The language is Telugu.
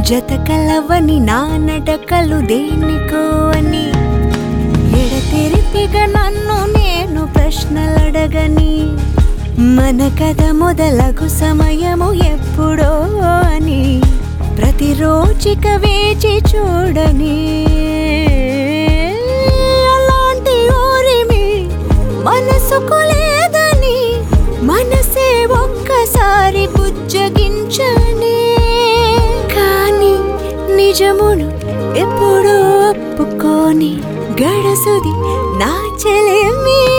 జత కలవని నా నడకలు దేనికో అని ఎడతెరిపిగా నన్ను నేను ప్రశ్నలడగని మన కథ మొదలగు సమయము ఎప్పుడో అని ప్రతిరోజిక వేచి చూడని అలాంటి ఓరిమి మనసుకు లేదని మనసే ఒక్కసారి బుజ్జగించని కానీ నిజమును ఎప్పుడూ ఒప్పుకొని గడసుది నా చెలిమి.